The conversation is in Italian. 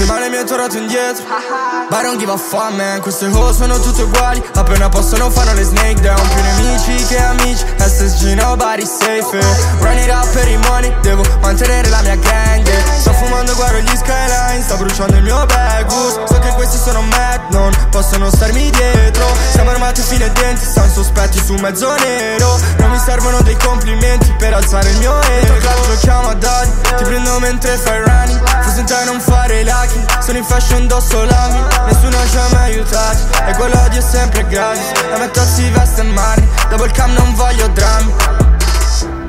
Prima le mie tornato indietro, ma non give a fuck man. Queste cose sono tutte uguali, appena possono fanno le snake down. Più nemici che amici, SSG nobody safe. Run it up per i money, devo mantenere la mia gang. Sto fumando, guardo gli skyline, sto bruciando il mio backwoods. So che questi sono mad, non possono starmi dietro. Siamo armati fino ai denti, stanno sospetti su mezzo nero. Non mi servono dei complimenti per alzare il mio ego. Club giochiamo a dadi, ti prendo mentre fai running. Forse intendo non fare lucky, sono in fashion indosso lami. Nessuno ci ha mai aiutati e quell'odio è sempre gratis. La metà si veste e mani, dopo il cam non voglio drammi.